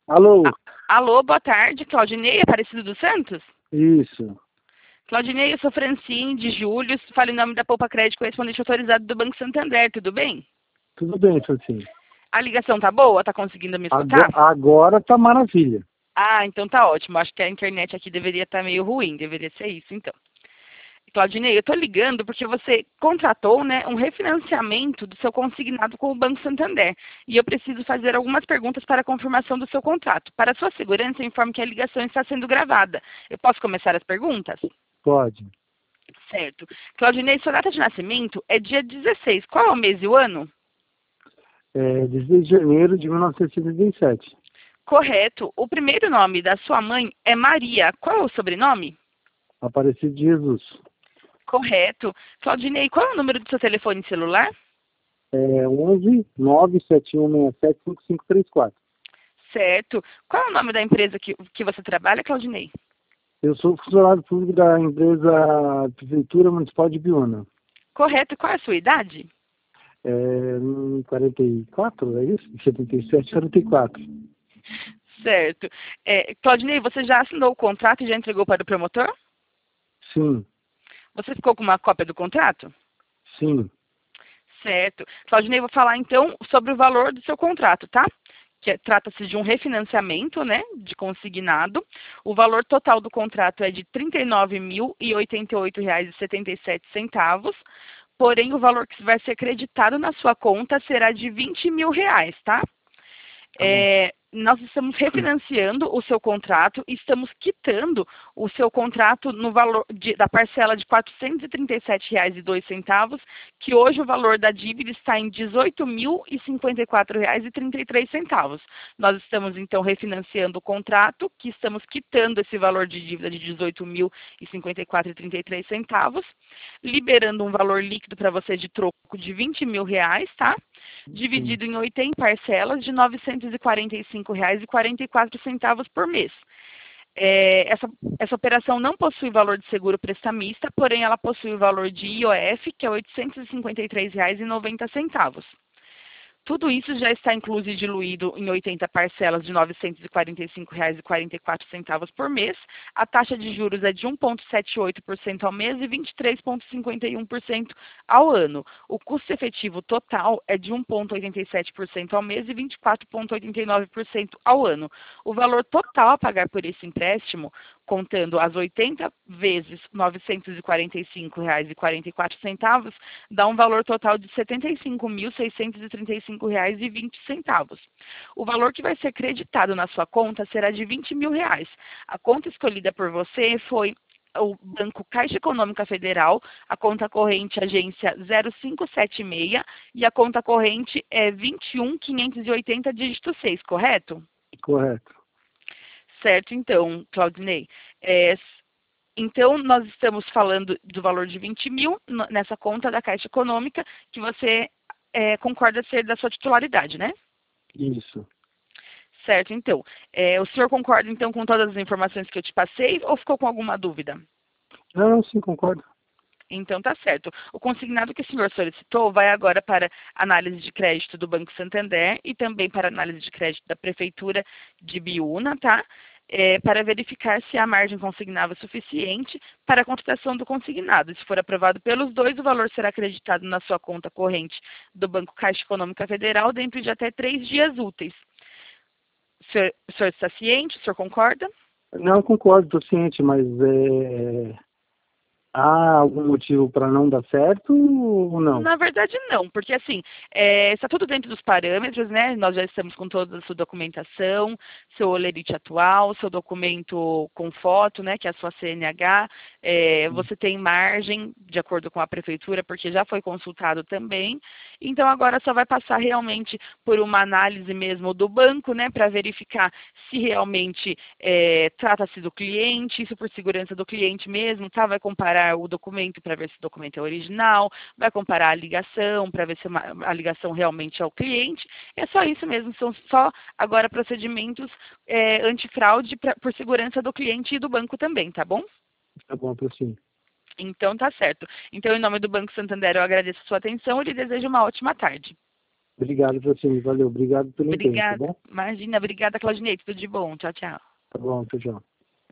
Alô? Alô, boa tarde, Claudinei, Aparecido dos Santos? Isso. Claudinei, eu sou Francine de Júlio, falo em nome da Poupa Crédito, correspondente autorizado do Banco Santander, tudo bem? Tudo bem, Francine. A ligação tá boa? Tá conseguindo me escutar? Agora tá maravilha. Ah, então tá ótimo. Acho que a internet aqui deveria estar meio ruim, deveria ser isso, então. Claudinei, eu tô ligando porque você contratou, né, um refinanciamento do seu consignado com o Banco Santander. E eu preciso fazer algumas perguntas para a confirmação do seu contrato. Para sua segurança, eu informo que a ligação está sendo gravada. Eu posso começar as perguntas? Pode. Certo. Claudinei, sua data de nascimento é dia 16. Qual é o mês e o ano? 16 de janeiro de 1977. Correto. O primeiro nome da sua mãe é Maria. Qual é o sobrenome? Aparecido de Jesus. Correto. Claudinei, qual é o número do seu telefone celular? 11 97167 5534. Certo. Qual é o nome da empresa que você trabalha, Claudinei? Eu sou funcionário público da empresa Prefeitura Municipal de Biúna. Correto. Qual é a sua idade? 44, é isso? 77, 44. Certo. Claudinei, você já assinou o contrato e já entregou para o promotor? Sim, Você ficou com uma cópia do contrato? sim. Certo. Claudinei, vou falar então sobre o valor do seu contrato, tá? Trata-se de um refinanciamento, né, de consignado. O valor total do contrato é de R$ 39.088,77. Porém, o valor que vai ser creditado na sua conta será de R$ 20.000, tá? Tá bom. Nós estamos refinanciando o seu contrato e estamos quitando o seu contrato no valor da parcela de R$ 437,02, que hoje o valor da dívida está em R$ 18.054,33. Nós estamos, então, refinanciando o contrato, que estamos quitando esse valor de dívida de R$ 18.054,33, liberando um valor líquido para você de troco de R$ 20.000, tá? Sim. Dividido em 80 parcelas de R$ 945,44 por mês. Essa operação não possui valor de seguro prestamista, porém ela possui o valor de IOF, que é R$ 853,90. Tudo isso já está incluso e diluído em 80 parcelas de R$ 945,44 por mês. A taxa de juros é de 1,78% ao mês e 23,51% ao ano. O custo efetivo total é de 1,87% ao mês e 24,89% ao ano. O valor total a pagar por esse empréstimo, contando as 80 vezes R$ 945,44, dá um valor total de R$ 75.635,20. O valor que vai ser creditado na sua conta será de R$ 20.000. A conta escolhida por você foi o Banco Caixa Econômica Federal, a conta corrente agência 0576 e a conta corrente é 21.580, dígito 6, correto? Correto. Certo, então, Claudinei. É, então, nós estamos falando do valor de 20.000 nessa conta da Caixa Econômica, que você concorda ser da sua titularidade, né? Isso. Certo, então. O senhor concorda, então, com todas as informações que eu te passei ou ficou com alguma dúvida? Não, sim, concordo. Então, tá certo. O consignado que o senhor solicitou vai agora para análise de crédito do Banco Santander e também para análise de crédito da Prefeitura de Biúna, tá? Para verificar se a margem consignável é suficiente para a contratação do consignado. Se for aprovado pelos dois, o valor será acreditado na sua conta corrente do Banco Caixa Econômica Federal dentro de até 3 dias úteis. O senhor está ciente? O senhor concorda? Não, concordo, estou ciente, mas há algum motivo para não dar certo ou não? Na verdade, não, porque assim, está tudo dentro dos parâmetros, né? Nós já estamos com toda a sua documentação, seu olerite atual, seu documento com foto, né? Que é a sua CNH. Você tem margem, de acordo com a prefeitura, porque já foi consultado também. Então, agora só vai passar realmente por uma análise mesmo do banco, né? Para verificar se realmente trata-se do cliente, isso por segurança do cliente mesmo, tá? Vai comparar o documento para ver se o documento é original, vai comparar a ligação para ver se a ligação realmente é o cliente. É só isso mesmo, são só agora procedimentos antifraude por segurança do cliente e do banco também, tá bom? Tá bom, sim. Então tá certo. Então, em nome do Banco Santander, eu agradeço a sua atenção e lhe desejo uma ótima tarde. Obrigado, Francine. Valeu. Obrigado pelo empenho, tá Obrigada. bom? Imagina, obrigada, Claudinei. Tudo de bom. Tchau, tchau. Tá bom, tchau, tchau.